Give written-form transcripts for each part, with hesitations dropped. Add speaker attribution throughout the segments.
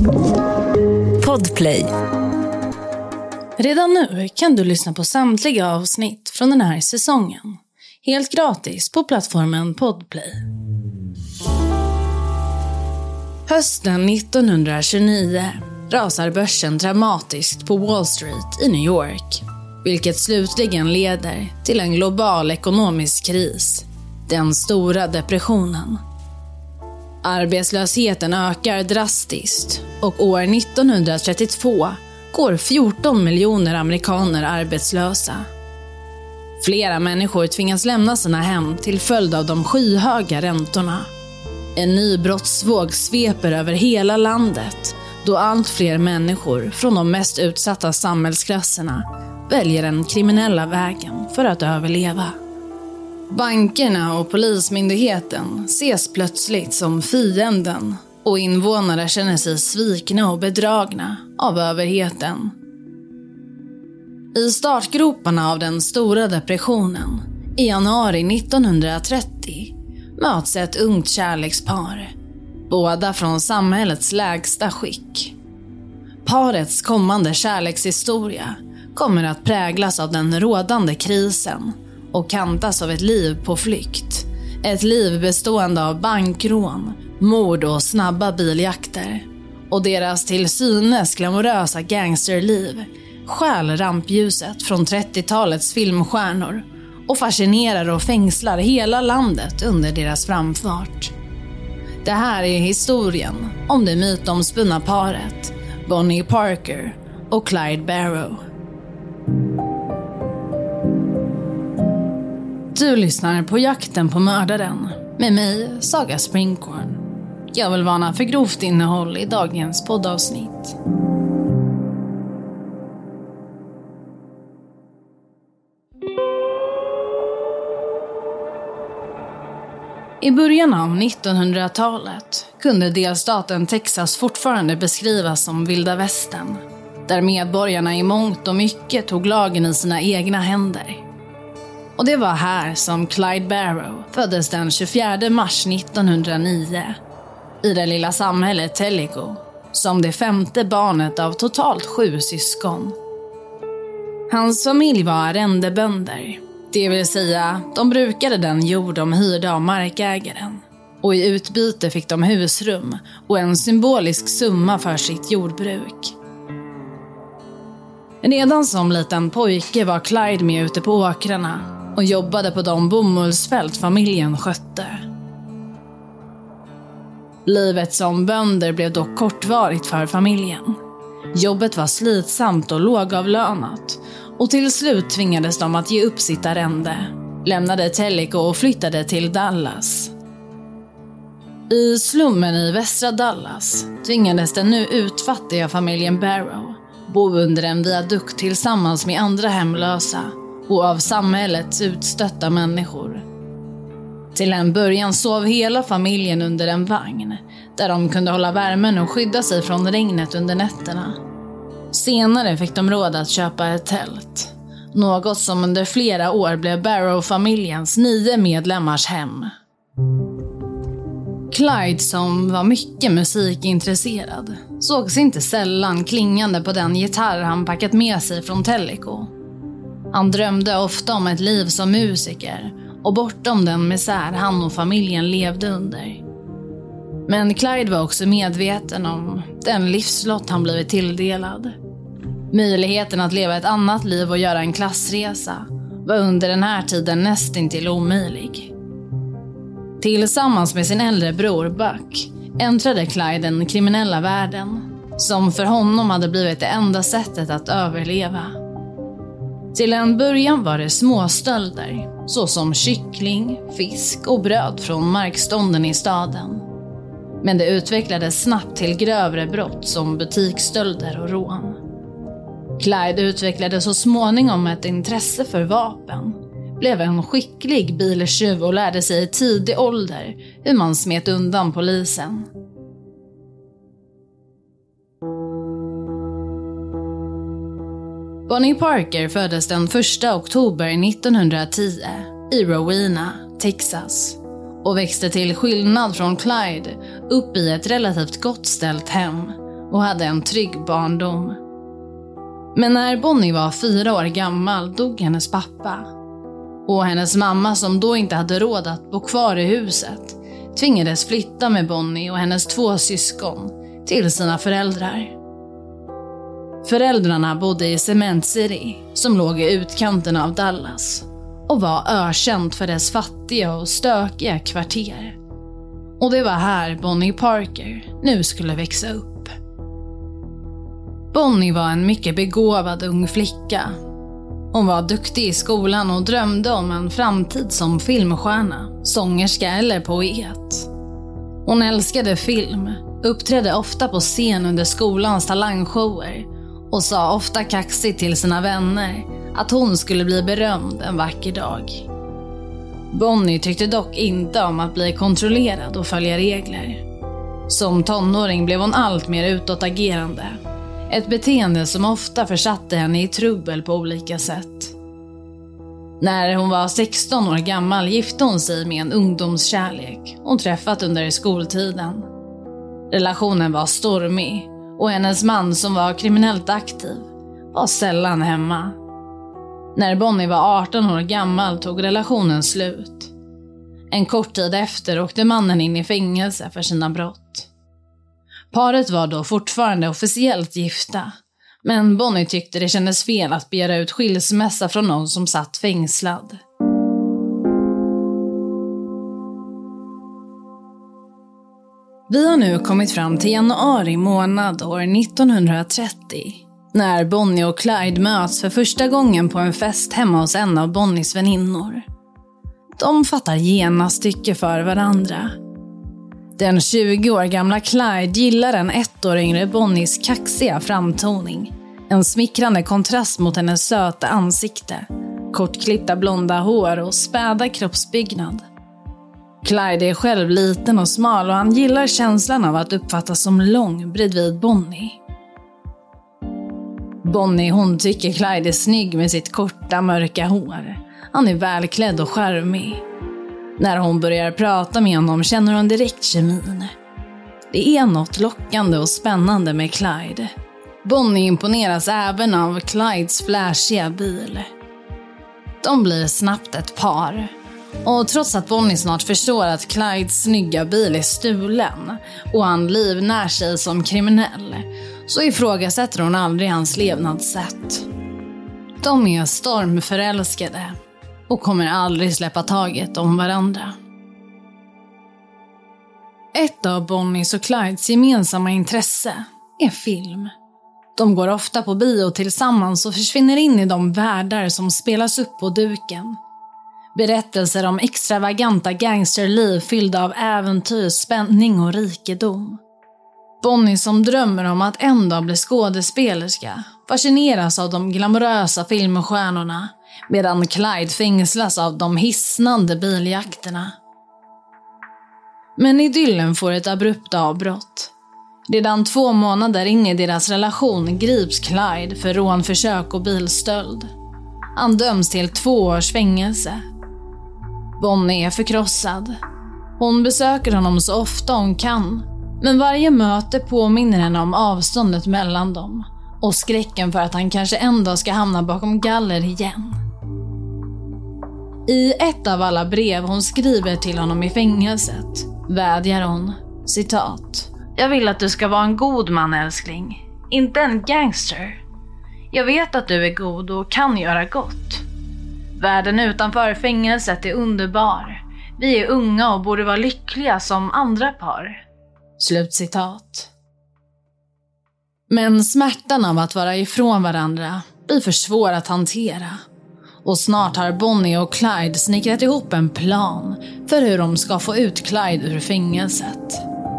Speaker 1: Podplay. Redan nu kan du lyssna på samtliga avsnitt från den här säsongen. Helt gratis på plattformen Podplay. Hösten 1929 rasar börsen dramatiskt på Wall Street i New York. Vilket slutligen leder till en global ekonomisk kris. Den stora depressionen. Arbetslösheten ökar drastiskt och år 1932 går 14 miljoner amerikaner arbetslösa. Flera människor tvingas lämna sina hem till följd av de skyhöga räntorna. En ny brottsvåg sveper över hela landet då allt fler människor från de mest utsatta samhällsklasserna väljer den kriminella vägen för att överleva. Bankerna och polismyndigheten ses plötsligt som fienden och invånare känner sig svikna och bedragna av överheten. I startgroparna av den stora depressionen i januari 1930 möts ett ungt kärlekspar, båda från samhällets lägsta skick. Parets kommande kärlekshistoria kommer att präglas av den rådande krisen och kantas av ett liv på flykt. Ett liv bestående av bankrån, mord och snabba biljakter. Och deras till synes glamorösa gangsterliv stjäl rampljuset från 30-talets filmstjärnor och fascinerar och fängslar hela landet under deras framfart. Det här är historien om det mytomspunna paret Bonnie Parker och Clyde Barrow. Du lyssnar på Jakten på mördaren med mig, Saga Springhorn. Jag vill varna för grovt innehåll i dagens poddavsnitt. I början av 1900-talet kunde delstaten Texas fortfarande beskrivas som vilda västern, där medborgarna i mångt och mycket tog lagen i sina egna händer. Och det var här som Clyde Barrow föddes den 24 mars 1909 i det lilla samhället Tellico som det femte barnet av totalt 7 syskon. Hans familj var arrendebönder, det vill säga de brukade den jord de hyrde av markägaren och i utbyte fick de husrum och en symbolisk summa för sitt jordbruk. Redan som liten pojke var Clyde med ute på åkrarna och jobbade på de bomullsfält familjen skötte. Livet som bönder blev dock kortvarigt för familjen. Jobbet var slitsamt och lågavlönat och till slut tvingades de att ge upp sitt arrende, lämnade Tellico och flyttade till Dallas. I slummen i västra Dallas tvingades den nu utfattiga familjen Barrow bo under en viadukt tillsammans med andra hemlösa och av samhällets utstötta människor. Till en början sov hela familjen under en vagn där de kunde hålla värmen och skydda sig från regnet under nätterna. Senare fick de råd att köpa ett tält, något som under flera år blev Barrow-familjens 9 medlemmars hem. Clyde, som var mycket musikintresserad, sågs inte sällan klingande på den gitarr han packat med sig från Tellico. Han drömde ofta om ett liv som musiker och bortom den misär han och familjen levde under. Men Clyde var också medveten om den livslott han blivit tilldelad. Möjligheten att leva ett annat liv och göra en klassresa var under den här tiden nästintill omöjlig. Tillsammans med sin äldre bror Buck äntrade Clyde den kriminella världen, som för honom hade blivit det enda sättet att överleva. Till en början var det småstölder, såsom kyckling, fisk och bröd från markstånden i staden. Men det utvecklades snabbt till grövre brott som butiksstölder och rån. Clyde utvecklade så småningom ett intresse för vapen, blev en skicklig biltjuv och lärde sig i tidig ålder hur man smet undan polisen. Bonnie Parker föddes den 1 oktober 1910 i Rowena, Texas, och växte till skillnad från Clyde upp i ett relativt gott ställt hem och hade en trygg barndom. Men när Bonnie var 4 år gammal dog hennes pappa. Och hennes mamma, som då inte hade råd att bo kvar i huset, tvingades flytta med Bonnie och hennes 2 syskon till sina föräldrar. Föräldrarna bodde i Cement City, som låg i utkanten av Dallas, och var ökänt för dess fattiga och stökiga kvarter. Och det var här Bonnie Parker nu skulle växa upp. Bonnie var en mycket begåvad ung flicka. Hon var duktig i skolan och drömde om en framtid som filmstjärna, sångerska eller poet. Hon älskade film, uppträdde ofta på scen under skolans talangshower och sa ofta kaxigt till sina vänner att hon skulle bli berömd en vacker dag. Bonnie tyckte dock inte om att bli kontrollerad och följa regler. Som tonåring blev hon allt mer utåtagerande. Ett beteende som ofta försatte henne i trubbel på olika sätt. När hon var 16 år gammal gifte hon sig med en ungdomskärlek hon träffat under skoltiden. Relationen var stormig och hennes man, som var kriminellt aktiv, var sällan hemma. När Bonnie var 18 år gammal tog relationen slut. En kort tid efter åkte mannen in i fängelse för sina brott. Paret var då fortfarande officiellt gifta, men Bonnie tyckte det kändes fel att begära ut skilsmässa från någon som satt fängslad. Vi har nu kommit fram till januari månad år 1930, när Bonnie och Clyde möts för första gången på en fest hemma hos en av Bonnies väninnor. De fattar genast tycke för varandra. Den 20 år gamla Clyde gillar en 1 år yngre Bonnies kaxiga framtoning. En smickrande kontrast mot hennes söta ansikte, kortklippta blonda hår och späda kroppsbyggnad. Clyde är själv liten och smal och han gillar känslan av att uppfattas som lång bredvid Bonnie. Bonnie, hon tycker Clyde är snygg med sitt korta mörka hår. Han är välklädd och charmig. När hon börjar prata med honom känner hon direkt kemin. Det är något lockande och spännande med Clyde. Bonnie imponeras även av Clydes flashiga bil. De blir snabbt ett par. Och trots att Bonnie snart förstår att Clydes snygga bil är stulen och han livnär sig som kriminell, så ifrågasätter hon aldrig hans levnadssätt. De är stormförälskade och kommer aldrig släppa taget om varandra. Ett av Bonnies och Clydes gemensamma intresse är film. De går ofta på bio tillsammans och försvinner in i de världar som spelas upp på duken. Berättelser om extravaganta gangsterliv fyllda av äventyr, spänning och rikedom. Bonnie, som drömmer om att en dag bli skådespelerska, fascineras av de glamorösa filmstjärnorna, medan Clyde fängslas av de hisnande biljakterna. Men idyllen får ett abrupt avbrott. Redan 2 månader in i deras relation grips Clyde för rånförsök och bilstöld. Han döms till 2 års fängelse. Bonnie är förkrossad. Hon besöker honom så ofta hon kan, men varje möte påminner henne om avståndet mellan dem och skräcken för att han kanske en dag ska hamna bakom galler igen. I ett av alla brev hon skriver till honom i fängelset vädjar hon, citat: "Jag vill att du ska vara en god man, älskling, inte en gangster. Jag vet att du är god och kan göra gott. Världen utanför fängelset är underbar. Vi är unga och borde vara lyckliga som andra par." Slutcitat. Men smärtan av att vara ifrån varandra blir för svår att hantera. Och snart har Bonnie och Clyde snickrat ihop en plan för hur de ska få ut Clyde ur fängelset.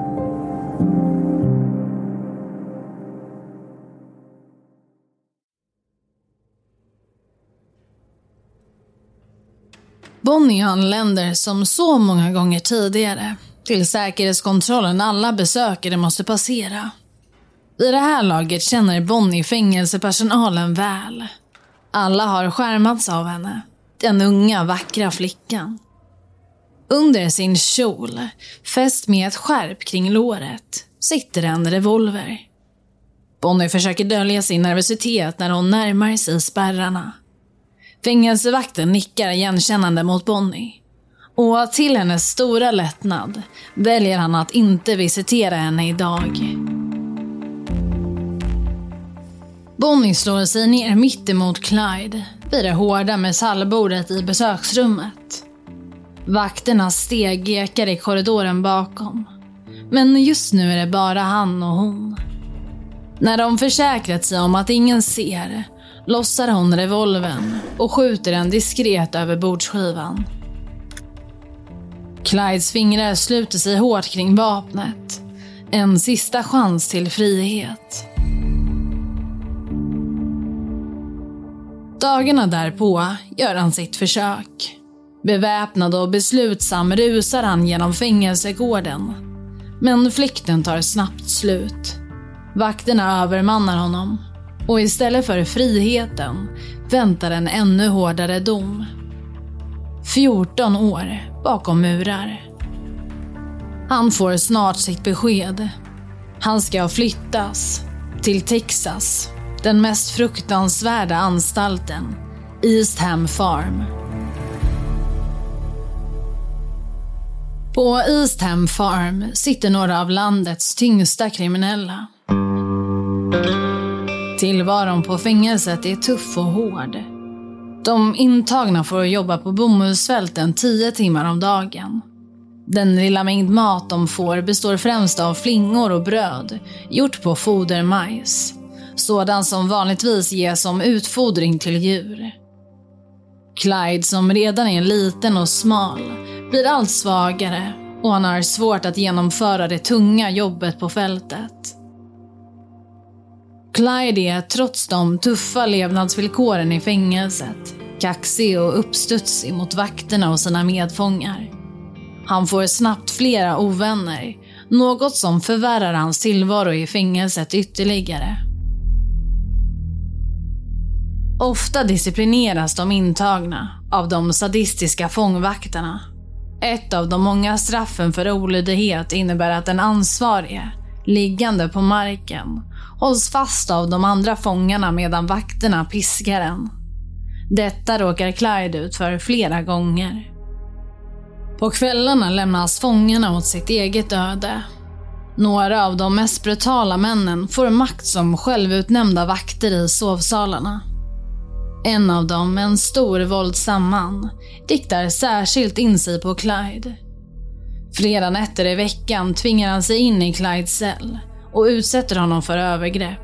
Speaker 1: Bonnie anländer som så många gånger tidigare till säkerhetskontrollen alla besökare måste passera. Vid det här laget känner Bonnie fängelsepersonalen väl. Alla har skärmats av henne, den unga vackra flickan. Under sin kjol, fäst med ett skärp kring låret, sitter en revolver. Bonnie försöker dölja sin nervositet när hon närmar sig spärrarna. Fängelsevakten nickar igenkännande mot Bonnie. Och till hennes stora lättnad väljer han att inte visitera henne idag. Bonnie slår sig ner mitt emot Clyde vid det hårda metallbordet i besöksrummet. Vakternas steg ekar i korridoren bakom. Men just nu är det bara han och hon. När de försäkrat sig om att ingen ser, lossar hon revolvern och skjuter den diskret över bordsskivan. Clydes fingrar sluter sig hårt kring vapnet. En sista chans till frihet. Dagarna därpå gör han sitt försök. Beväpnad och beslutsam rusar han genom fängelsegården. Men flykten tar snabbt slut. Vakterna övermannar honom. Och istället för friheten väntar en ännu hårdare dom. 14 år bakom murar. Han får snart sitt besked. Han ska flyttas till Texas, den mest fruktansvärda anstalten, Eastham Farm. På Eastham Farm sitter några av landets tyngsta kriminella. Tillvaron på fängelset är tuff och hård. De intagna får jobba på bomullsfälten 10 timmar om dagen. Den lilla mängd mat de får består främst av flingor och bröd, gjort på fodermajs. Sådan som vanligtvis ges som utfodring till djur. Clyde, som redan är liten och smal, blir allt svagare och han har svårt att genomföra det tunga jobbet på fältet. Clyde är, trots de tuffa levnadsvillkoren i fängelset, kaxig och uppstudsig mot vakterna och sina medfångar. Han får snabbt flera ovänner, något som förvärrar hans tillvaro i fängelset ytterligare. Ofta disciplineras de intagna av de sadistiska fångvakterna. Ett av de många straffen för olydighet innebär att den ansvarige, liggande på marken, hålls fast av de andra fångarna medan vakterna piskar den. Detta råkar Clyde ut för flera gånger. På kvällarna lämnas fångarna åt sitt eget öde. Några av de mest brutala männen får makt som självutnämnda vakter i sovsalarna. En av dem, en stor våldsam man, riktar särskilt in sig på Clyde. Flera nätter i veckan tvingar han sig in i Clydes cell och utsätter honom för övergrepp.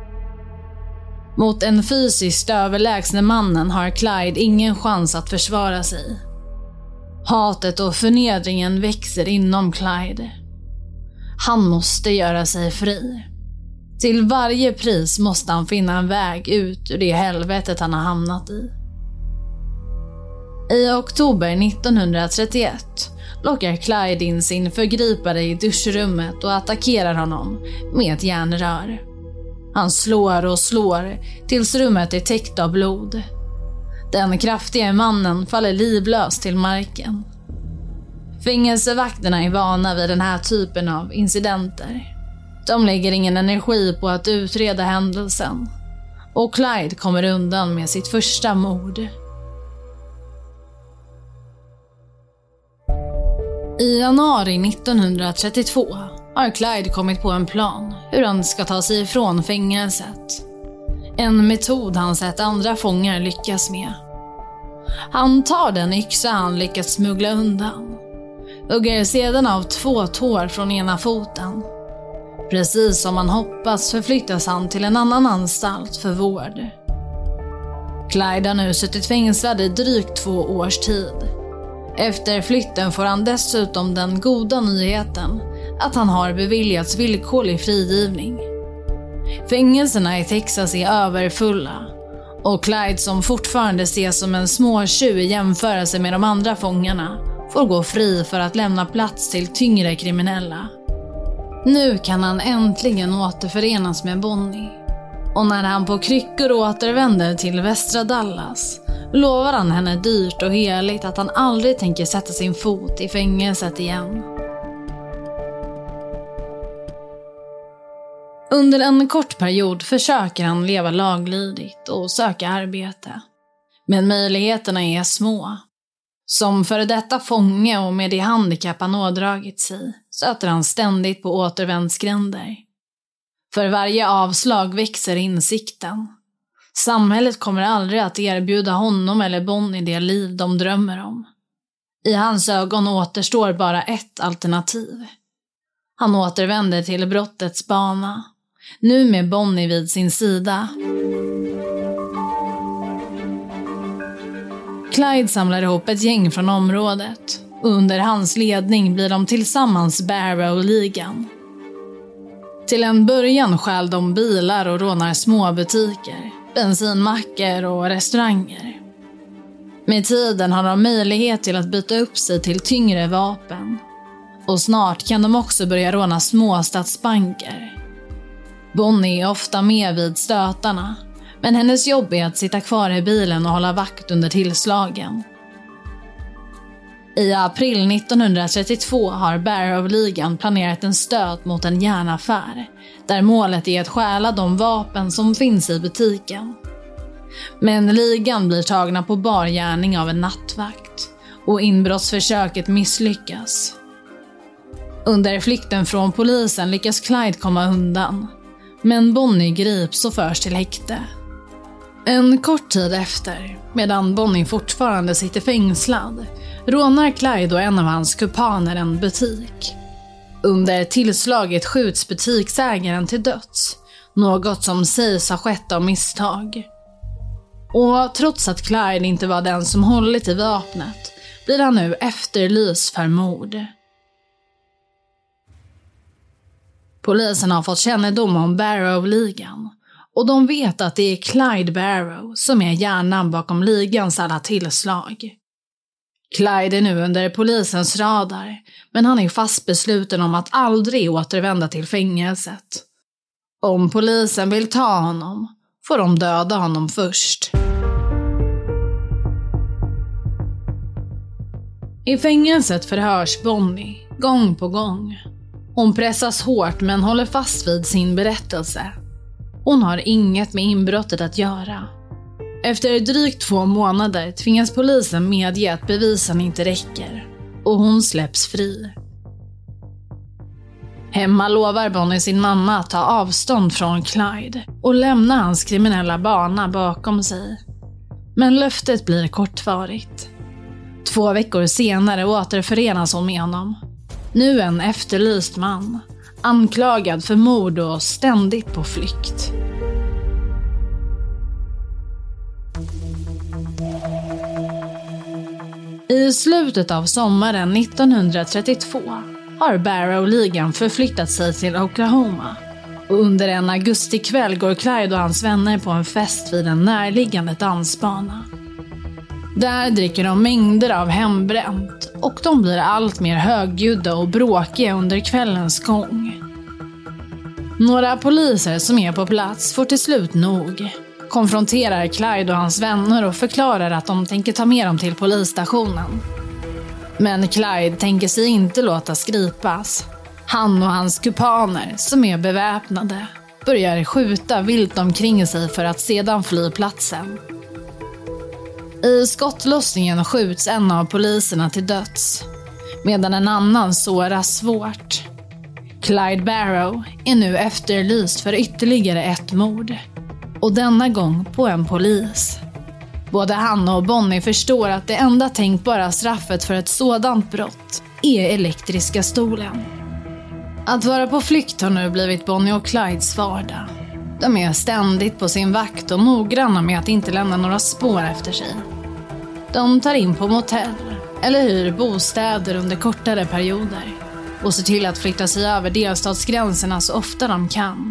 Speaker 1: Mot en fysiskt överlägsne mannen har Clyde ingen chans att försvara sig. Hatet och förnedringen växer inom Clyde. Han måste göra sig fri. Till varje pris måste han finna en väg ut ur det helvetet han har hamnat i. I oktober 1931 lockar Clyde in sin förgripare i duschrummet och attackerar honom med ett järnrör. Han slår och slår tills rummet är täckt av blod. Den kraftiga mannen faller livlös till marken. Fängelsevakterna är vana vid den här typen av incidenter. De lägger ingen energi på att utreda händelsen. Och Clyde kommer undan med sitt första mord. I januari 1932 har Clyde kommit på en plan hur han ska ta sig ifrån fängelset. En metod han sett andra fångar lyckas med. Han tar den yxa han lyckats smuggla undan. Hugger sedan av 2 tår från ena foten. Precis som han hoppas förflyttas han till en annan anstalt för vård. Clyde har nu suttit fängslad i drygt 2 års tid. Efter flytten får han dessutom den goda nyheten att han har beviljats villkorlig frigivning. Fängelserna i Texas är överfulla och Clyde, som fortfarande ses som en småtjuv i jämförelse med de andra fångarna, får gå fri för att lämna plats till tyngre kriminella. Nu kan han äntligen återförenas med Bonnie. Och när han på kryckor återvänder till västra Dallas lovar han henne dyrt och heligt att han aldrig tänker sätta sin fot i fängelset igen. Under en kort period försöker han leva laglydigt och söka arbete. Men möjligheterna är små. Som före detta fånge och med det handikapp han ådragit sig stöter han ständigt på återvändsgränder. För varje avslag växer insikten. Samhället kommer aldrig att erbjuda honom eller Bonnie det liv de drömmer om. I hans ögon återstår bara ett alternativ. Han återvänder till brottets bana, nu med Bonnie vid sin sida. Clyde samlar ihop ett gäng från området och under hans ledning blir de tillsammans Barrow-ligan. Till en början stjäl de bilar och rånar småbutiker, bensinmackor och restauranger. Med tiden har de möjlighet till att byta upp sig till tyngre vapen. Och snart kan de också börja råna små stadsbanker. Bonnie är ofta med vid stötarna, men hennes jobb är att sitta kvar i bilen och hålla vakt under tillslagen. I april 1932 har Barrow-ligan planerat en stöt mot en järnaffär, där målet är att stjäla de vapen som finns i butiken. Men ligan blir tagna på bar gärning av en nattvakt och inbrottsförsöket misslyckas. Under flykten från polisen lyckas Clyde komma undan, men Bonnie grips och förs till häkte. En kort tid efter, medan Bonnie fortfarande sitter fängslad, rånar Clyde och en av hans kumpaner en butik. Under tillslaget skjuts butiksägaren till döds, något som sägs ha skett av misstag. Och trots att Clyde inte var den som hållit i vapnet, blir han nu efterlyst för mord. Polisen har fått kännedom om Barrow-ligan och de vet att det är Clyde Barrow som är hjärnan bakom ligans alla tillslag. Clyde är nu under polisens radar, men han är fast besluten om att aldrig återvända till fängelset. Om polisen vill ta honom får de döda honom först. I fängelset förhörs Bonnie gång på gång. Hon pressas hårt men håller fast vid sin berättelse. Hon har inget med inbrottet att göra. Efter drygt 2 månader tvingas polisen medge att bevisen inte räcker och hon släpps fri. Hemma lovar Bonnie sin mamma att ta avstånd från Clyde och lämna hans kriminella bana bakom sig. Men löftet blir kortvarigt. 2 veckor senare återförenas hon med honom. Nu en efterlyst man, anklagad för mord och ständigt på flykt. I slutet av sommaren 1932 har Barrow-ligan förflyttat sig till Oklahoma. Och under en augustikväll går Clyde och hans vänner på en fest vid en närliggande dansbana. Där dricker de mängder av hembränt och de blir allt mer högljudda och bråkiga under kvällens gång. Några poliser som är på plats får till slut nog, konfronterar Clyde och hans vänner och förklarar att de tänker ta med dem till polisstationen. Men Clyde tänker sig inte låta skripas. Han och hans kumpaner, som är beväpnade, börjar skjuta vilt omkring sig för att sedan fly platsen. I skottlossningen skjuts en av poliserna till döds, medan en annan såras svårt. Clyde Barrow är nu efterlyst för ytterligare ett mord. Och denna gång på en polis. Både han och Bonnie förstår att det enda tänkbara straffet för ett sådant brott är elektriska stolen. Att vara på flykt har nu blivit Bonnie och Clydes vardag. De är ständigt på sin vakt och noggranna med att inte lämna några spår efter sig. De tar in på motell eller hyr bostäder under kortare perioder och ser till att flytta sig över delstatsgränserna så ofta de kan.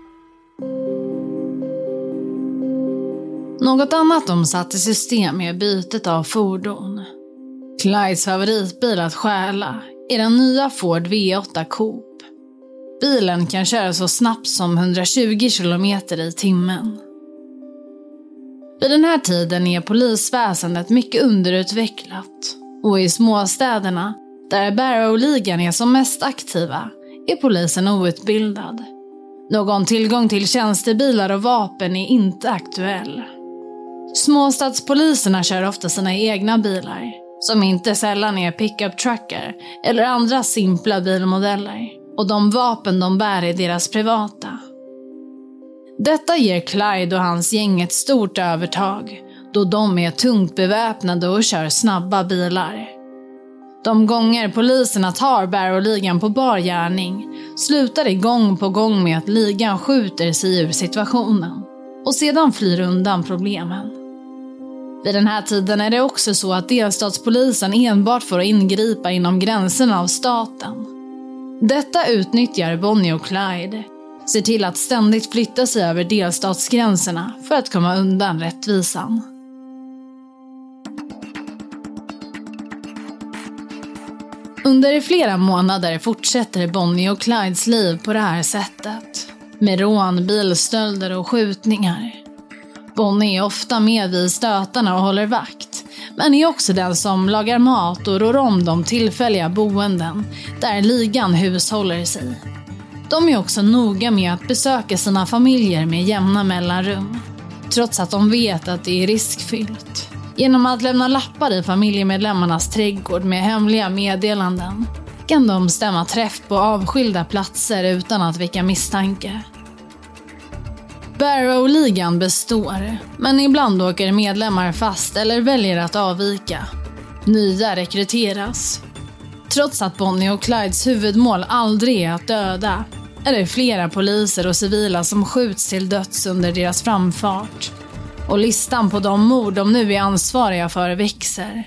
Speaker 1: Något annat de satt i system är bytet av fordon. Clydes favoritbil att stjäla är den nya Ford V8 Coupe. Bilen kan köra så snabbt som 120 km i timmen. Vid den här tiden är polisväsendet mycket underutvecklat och i småstäderna, där Barrow-ligan är som mest aktiva, är polisen outbildad. Någon tillgång till tjänstebilar och vapen är inte aktuell. Småstadspoliserna kör ofta sina egna bilar, som inte sällan är pick-up-truckar eller andra simpla bilmodeller, och de vapen de bär är deras privata. Detta ger Clyde och hans gäng ett stort övertag, då de är tungt beväpnade och kör snabba bilar. De gånger poliserna tar Barrow-ligan på bar gärning slutar det gång på gång med att ligan skjuter sig ur situationen och sedan flyr undan problemen. Vid den här tiden är det också så att delstatspolisen enbart får ingripa inom gränserna av staten. Detta utnyttjar Bonnie och Clyde, ser till att ständigt flytta sig över delstatsgränserna för att komma undan rättvisan. Under flera månader fortsätter Bonnie och Clydes liv på det här sättet, med rån, bilstölder och skjutningar. Bonnie är ofta med vid stötarna och håller vakt, men är också den som lagar mat och rår om de tillfälliga boenden där ligan hushåller sig. De är också noga med att besöka sina familjer med jämna mellanrum, trots att de vet att det är riskfyllt. Genom att lämna lappar i familjemedlemmarnas trädgård med hemliga meddelanden kan de stämma träff på avskilda platser utan att väcka misstanke. Barrow-ligan består, men ibland åker medlemmar fast eller väljer att avvika. Nya rekryteras. Trots att Bonnie och Clydes huvudmål aldrig är att döda, är det flera poliser och civila som skjuts till döds under deras framfart. Och listan på de mord de nu är ansvariga för växer.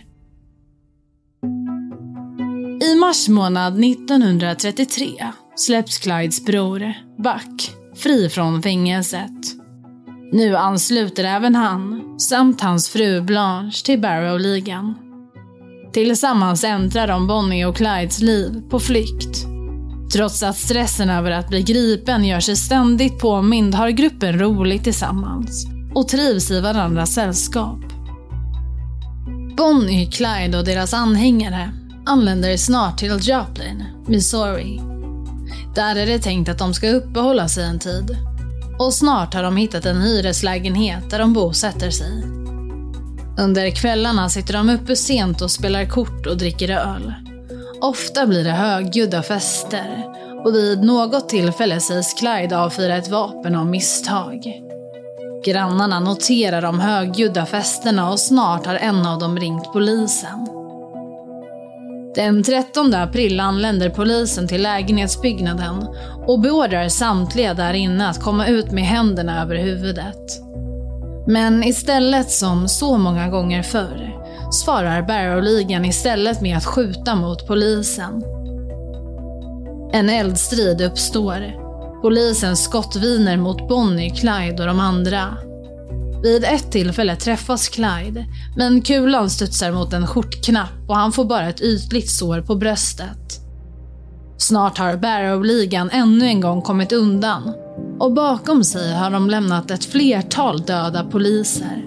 Speaker 1: I mars månad 1933 släpps Clydes bror, Buck, fri från fängelset. Nu ansluter även han, samt hans fru Blanche, till Barrow-ligan. Tillsammans äntrar de Bonnie och Clydes liv på flykt. Trots att stressen över att bli gripen gör sig ständigt påmind har gruppen roligt tillsammans och trivs i varandras sällskap. Bonnie, Clyde och deras anhängare anländer snart till Joplin, Missouri. Där är det tänkt att de ska uppehålla sig en tid. Och snart har de hittat en hyreslägenhet där de bosätter sig. Under kvällarna sitter de uppe sent och spelar kort och dricker öl. Ofta blir det högljudda fester och vid något tillfälle sägs Clyde avfyra ett vapen av misstag. Grannarna noterar de högljudda festerna och snart har en av dem ringt polisen. Den 13 april anländer polisen till lägenhetsbyggnaden och beordrar samtliga där inne att komma ut med händerna över huvudet. Men istället, som så många gånger förr, svarar Barrow-ligan istället med att skjuta mot polisen. En eldstrid uppstår. Polisens skott viner mot Bonnie, Clyde och de andra. Vid ett tillfälle träffas Clyde, men kulan studsar mot en skjortknapp och han får bara ett ytligt sår på bröstet. Snart har Barrow-ligan ännu en gång kommit undan och bakom sig har de lämnat ett flertal döda poliser.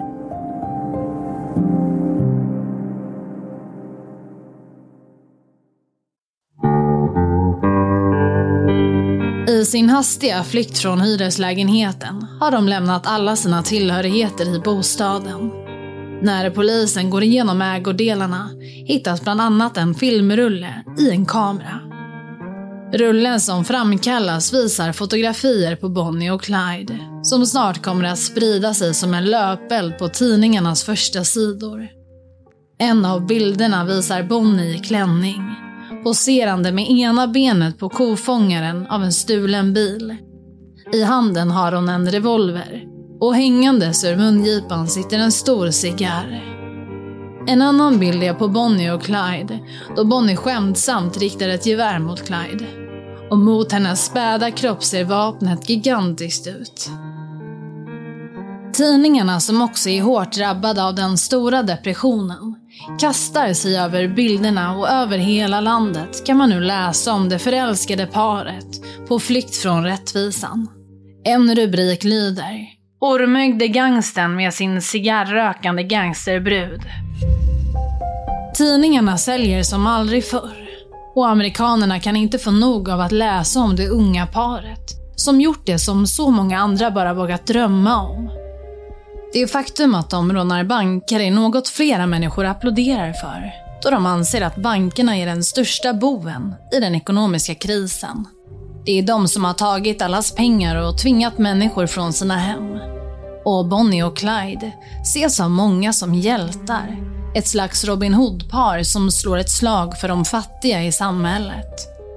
Speaker 1: I sin hastiga flykt från hyreslägenheten har de lämnat alla sina tillhörigheter i bostaden. När polisen går igenom ägodelarna hittas bland annat en filmrulle i en kamera. Rullen som framkallas visar fotografier på Bonnie och Clyde som snart kommer att sprida sig som en löpeld på tidningarnas första sidor. En av bilderna visar Bonnie i klänning, poserande med ena benet på kofångaren av en stulen bil. I handen har hon en revolver och hängandes ur mungipan sitter en stor cigarr. En annan bild är på Bonnie och Clyde då Bonnie skämtsamt riktar ett gevär mot Clyde. Och mot hennes späda kropp ser vapnet gigantiskt ut. Tidningarna, som också är hårt drabbade av den stora depressionen, kastar sig över bilderna och över hela landet kan man nu läsa om det förälskade paret på flykt från rättvisan. En rubrik lyder: Ormögde gangsten med sin cigarrökande gangsterbrud. Tidningarna säljer som aldrig förr och amerikanerna kan inte få nog av att läsa om det unga paret som gjort det som så många andra bara vågat drömma om. Det är faktum att de rånar banker är något flera människor applåderar för, då de anser att bankerna är den största boven i den ekonomiska krisen. Det är de som har tagit allas pengar och tvingat människor från sina hem. Och Bonnie och Clyde ses av många som hjältar, ett slags Robin Hood-par som slår ett slag för de fattiga i samhället.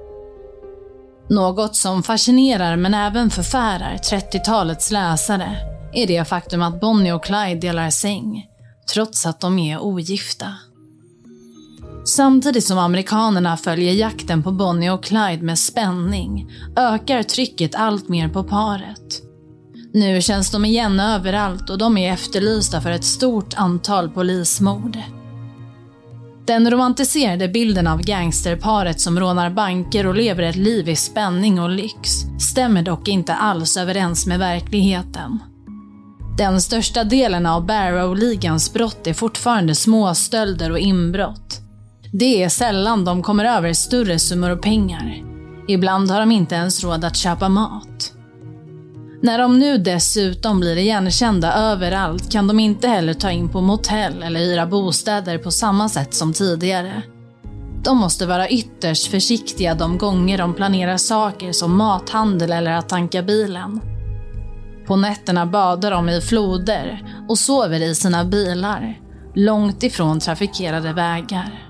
Speaker 1: Något som fascinerar men även förfärar 30-talets läsare är det faktum att Bonnie och Clyde delar säng, trots att de är ogifta. Samtidigt som amerikanerna följer jakten på Bonnie och Clyde med spänning ökar trycket allt mer på paret. Nu känns de igen överallt och de är efterlysta för ett stort antal polismord. Den romantiserade bilden av gangsterparet som rånar banker och lever ett liv i spänning och lyx stämmer dock inte alls överens med verkligheten. Den största delen av Barrow-ligans brott är fortfarande småstölder och inbrott. Det är sällan de kommer över större summor pengar. Ibland har de inte ens råd att köpa mat. När de nu dessutom blir igenkända överallt kan de inte heller ta in på motell eller hyra bostäder på samma sätt som tidigare. De måste vara ytterst försiktiga de gånger de planerar saker som mathandel eller att tanka bilen. På nätterna badar de i floder och sover i sina bilar, långt ifrån trafikerade vägar.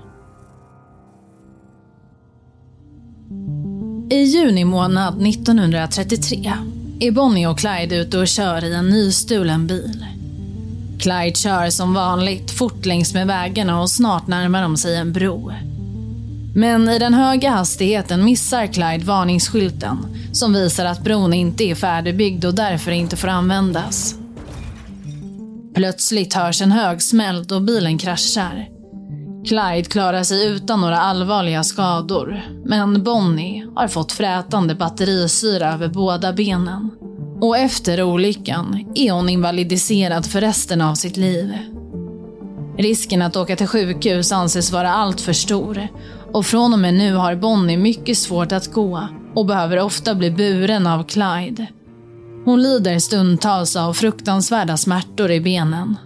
Speaker 1: I juni månad 1933 är Bonnie och Clyde ute och kör i en nystulen bil. Clyde kör som vanligt fort längs med vägarna och snart närmar de sig en bro. Men i den höga hastigheten missar Clyde varningsskylten som visar att bron inte är färdigbyggd och därför inte får användas. Plötsligt hörs en hög smäll och bilen kraschar. Clyde klarar sig utan några allvarliga skador, men Bonnie har fått frätande batterisyra över båda benen. Och efter olyckan är hon invalidiserad för resten av sitt liv. Risken att åka till sjukhus anses vara allt för stor, och från och med nu har Bonnie mycket svårt att gå och behöver ofta bli buren av Clyde. Hon lider stundtals av fruktansvärda smärtor i benen.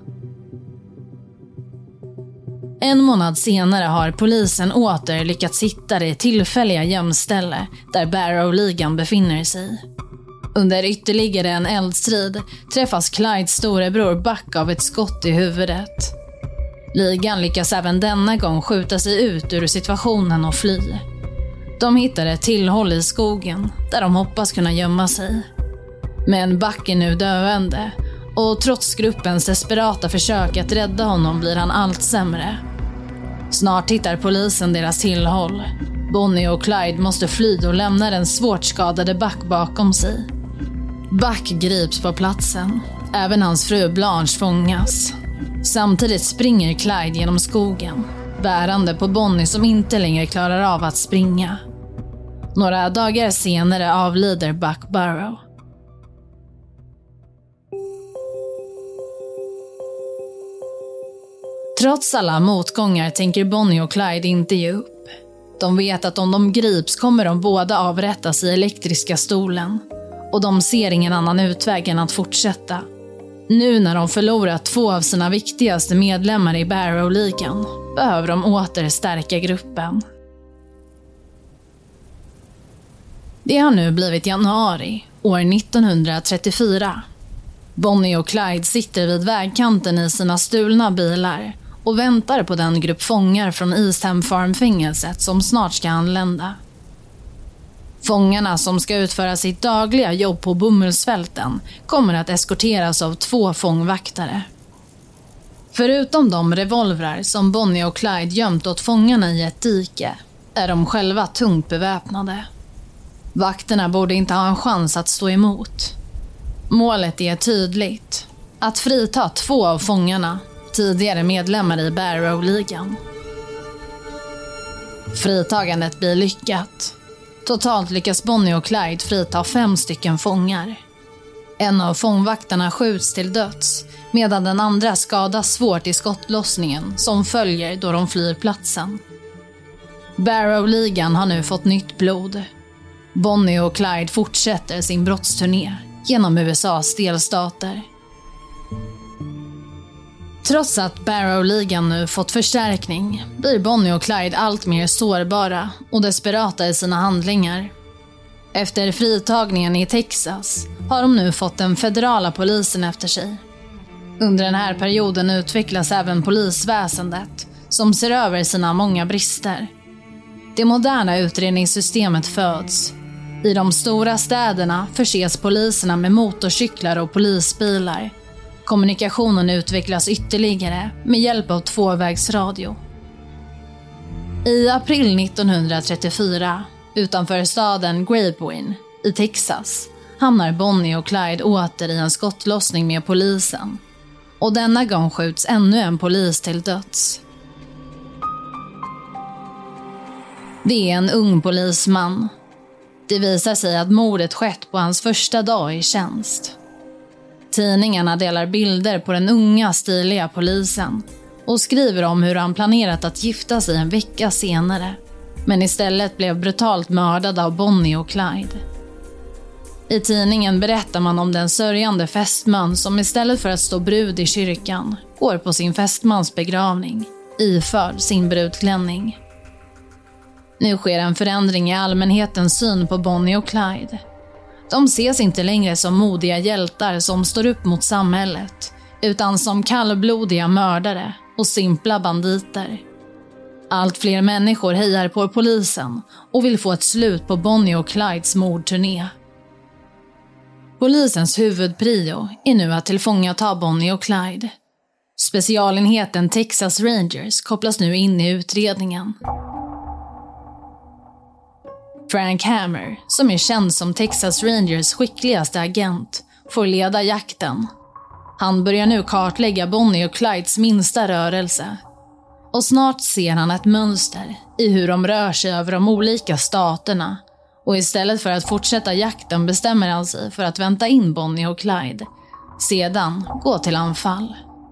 Speaker 1: En månad senare har polisen åter lyckats hitta det tillfälliga gömställe där Barrow-ligan befinner sig. Under ytterligare en eldstrid träffas Clydes storebror Buck av ett skott i huvudet. Ligan lyckas även denna gång skjuta sig ut ur situationen och fly. De hittar ett tillhåll i skogen där de hoppas kunna gömma sig. Men Buck är nu döende och trots gruppens desperata försök att rädda honom blir han allt sämre. Snart hittar polisen deras tillhåll. Bonnie och Clyde måste fly och lämna den svårt skadade Buck bakom sig. Buck grips på platsen. Även hans fru Blanche fångas. Samtidigt springer Clyde genom skogen, bärande på Bonnie som inte längre klarar av att springa. Några dagar senare avlider Buck Barrow. Trots alla motgångar tänker Bonnie och Clyde inte ge upp. De vet att om de grips kommer de båda avrättas i elektriska stolen. Och de ser ingen annan utväg än att fortsätta. Nu när de förlorat 2 av sina viktigaste medlemmar i Barrow-ligan behöver de åter stärka gruppen. Det har nu blivit januari, år 1934. Bonnie och Clyde sitter vid vägkanten i sina stulna bilar och väntar på den grupp fångar från East Ham Farm-fängelset som snart ska anlända. Fångarna som ska utföra sitt dagliga jobb på bomullsfälten kommer att eskorteras av 2 fångvaktare. Förutom de revolvrar som Bonnie och Clyde gömt åt fångarna i ett dike är de själva tungt beväpnade. Vakterna borde inte ha en chans att stå emot. Målet är tydligt: att frita 2 av fångarna, tidigare medlemmar i Barrow-ligan. Fritagandet blir lyckat. Totalt lyckas Bonnie och Clyde frita 5 stycken fångar. En av fångvaktarna skjuts till döds, medan den andra skadas svårt i skottlossningen som följer då de flyr platsen. Barrow-ligan har nu fått nytt blod. Bonnie och Clyde fortsätter sin brottsturné genom USAs delstater. Trots att Barrow-ligan nu fått förstärkning blir Bonnie och Clyde allt mer sårbara och desperata i sina handlingar. Efter fritagningen i Texas har de nu fått den federala polisen efter sig. Under den här perioden utvecklas även polisväsendet som ser över sina många brister. Det moderna utredningssystemet föds. I de stora städerna förses poliserna med motorcyklar och polisbilar. Kommunikationen utvecklas ytterligare med hjälp av tvåvägsradio. I april 1934, utanför staden Grapevine i Texas, hamnar Bonnie och Clyde åter i en skottlossning med polisen. Och denna gång skjuts ännu en polis till döds. Det är en ung polisman. Det visar sig att mordet skett på hans första dag i tjänst. Tidningarna delar bilder på den unga, stiliga polisen och skriver om hur han planerat att gifta sig en vecka senare, men istället blev brutalt mördad av Bonnie och Clyde. I tidningen berättar man om den sörjande fästman som istället för att stå brud i kyrkan går på sin fästmans begravning, iförd sin brudklänning. Nu sker en förändring i allmänhetens syn på Bonnie och Clyde. De ses inte längre som modiga hjältar som står upp mot samhället, utan som kallblodiga mördare och simpla banditer. Allt fler människor hejar på polisen och vill få ett slut på Bonnie och Clydes mordturné. Polisens huvudprio är nu att tillfångata Bonnie och Clyde. Specialenheten Texas Rangers kopplas nu in i utredningen. Frank Hammer, som är känd som Texas Rangers skickligaste agent, får leda jakten. Han börjar nu kartlägga Bonnie och Clydes minsta rörelse. Och snart ser han ett mönster i hur de rör sig över de olika staterna. Och istället för att fortsätta jakten bestämmer han sig för att vänta in Bonnie och Clyde. Sedan gå till anfall.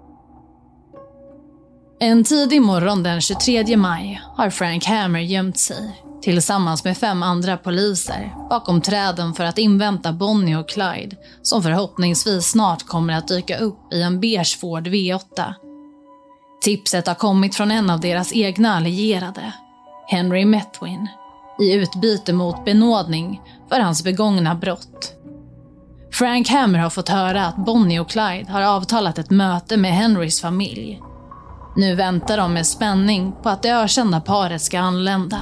Speaker 1: En tidig morgon den 23 maj har Frank Hammer gömt sig tillsammans med 5 andra poliser bakom träden för att invänta Bonnie och Clyde, som förhoppningsvis snart kommer att dyka upp i en beige Ford V8. Tipset har kommit från en av deras egna allierade, Henry Methvin, i utbyte mot benådning för hans begångna brott. Frank Hammer har fått höra att Bonnie och Clyde har avtalat ett möte med Henrys familj. Nu väntar de med spänning på att det ökända paret ska anlända.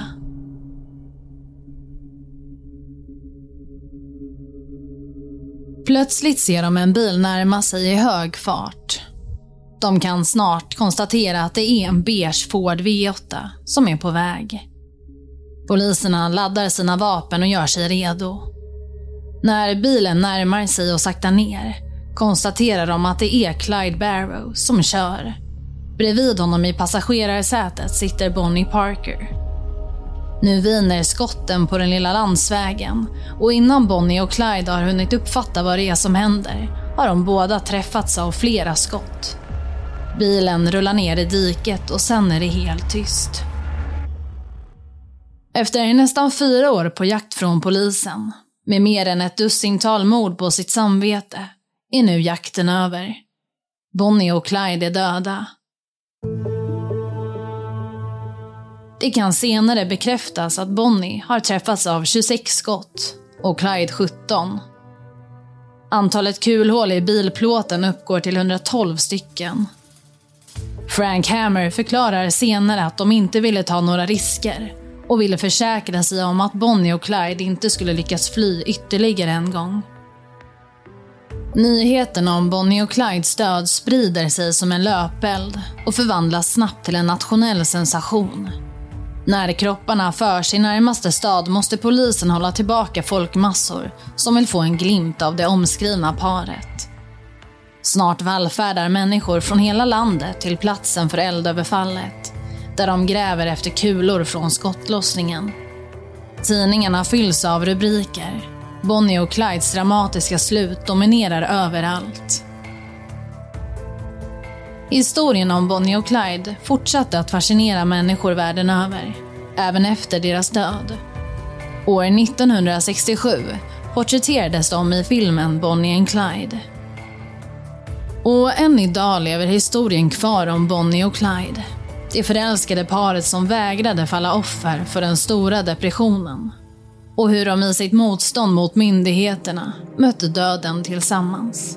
Speaker 1: Plötsligt ser de en bil närma sig i hög fart. De kan snart konstatera att det är en beige Ford V8 som är på väg. Poliserna laddar sina vapen och gör sig redo. När bilen närmar sig och saktar ner konstaterar de att det är Clyde Barrow som kör. Bredvid honom i passagerarsätet sitter Bonnie Parker. Nu viner skotten på den lilla landsvägen och innan Bonnie och Clyde har hunnit uppfatta vad det är som händer har de båda träffats av flera skott. Bilen rullar ner i diket och sen är det helt tyst. Efter nästan 4 år på jakt från polisen, med mer än ett dussintal mord på sitt samvete, är nu jakten över. Bonnie och Clyde är döda. Det kan senare bekräftas att Bonnie har träffats av 26 skott och Clyde 17. Antalet kulhål i bilplåten uppgår till 112 stycken. Frank Hammer förklarar senare att de inte ville ta några risker och ville försäkra sig om att Bonnie och Clyde inte skulle lyckas fly ytterligare en gång. Nyheten om Bonnie och Clydes död sprider sig som en löpeld och förvandlas snabbt till en nationell sensation. När kropparna förs i närmaste stad måste polisen hålla tillbaka folkmassor som vill få en glimt av det omskrivna paret. Snart vallfärdar människor från hela landet till platsen för eldöverfallet, där de gräver efter kulor från skottlossningen. Tidningarna fylls av rubriker. Bonnie och Clydes dramatiska slut dominerar överallt. Historien om Bonnie och Clyde fortsatte att fascinera människor världen över, även efter deras död. År 1967 porträtterades de i filmen Bonnie and Clyde. Och än idag lever historien kvar om Bonnie och Clyde. Det förälskade paret som vägrade falla offer för den stora depressionen. Och hur de i sitt motstånd mot myndigheterna mötte döden tillsammans.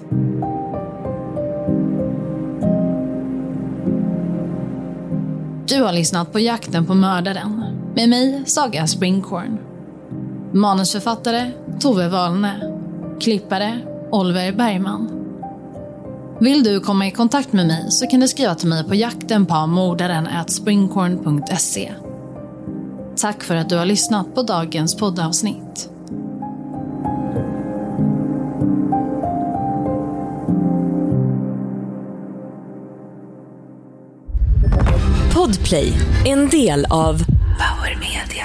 Speaker 1: Du har lyssnat på Jakten på mördaren med mig, Saga Springhorn. Manusförfattare Tove Wahlne. Klippare Oliver Bergman. Vill du komma i kontakt med mig så kan du skriva till mig på jaktenpamordaren@springhorn.se. Tack för att du har lyssnat på dagens poddavsnitt.
Speaker 2: Podplay, en del av Power Media.